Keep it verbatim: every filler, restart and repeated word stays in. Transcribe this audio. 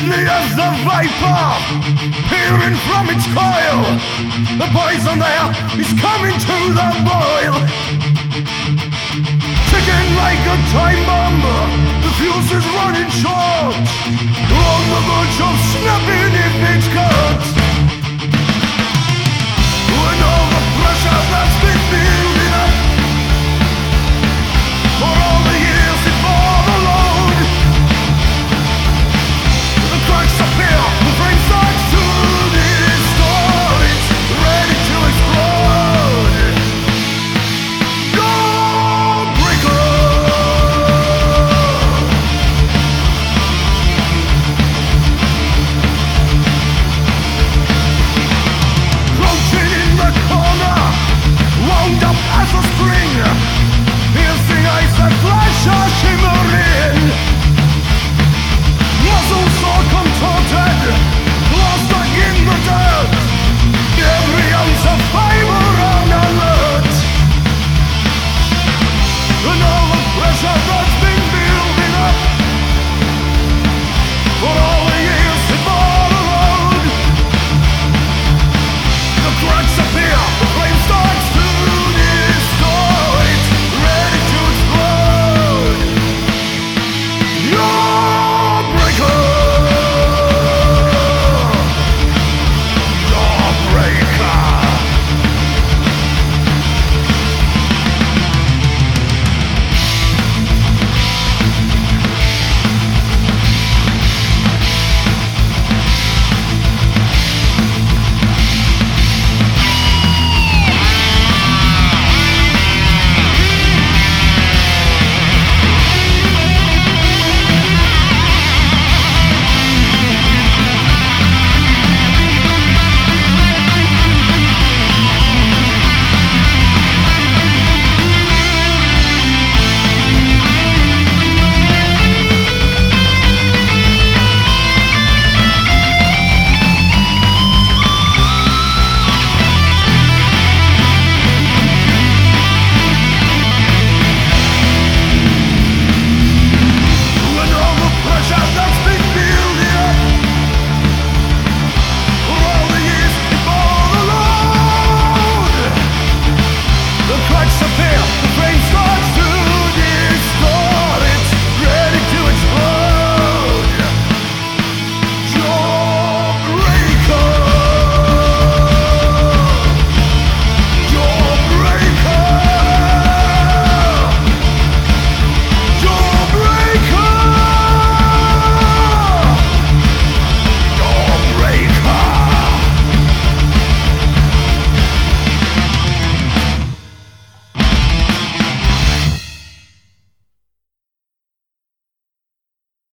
deadly as the viper, peering from its coil. The poison there is coming to the boil. Ticking like a time bomb, the fuse is running short. On the verge of snapping if it's cut.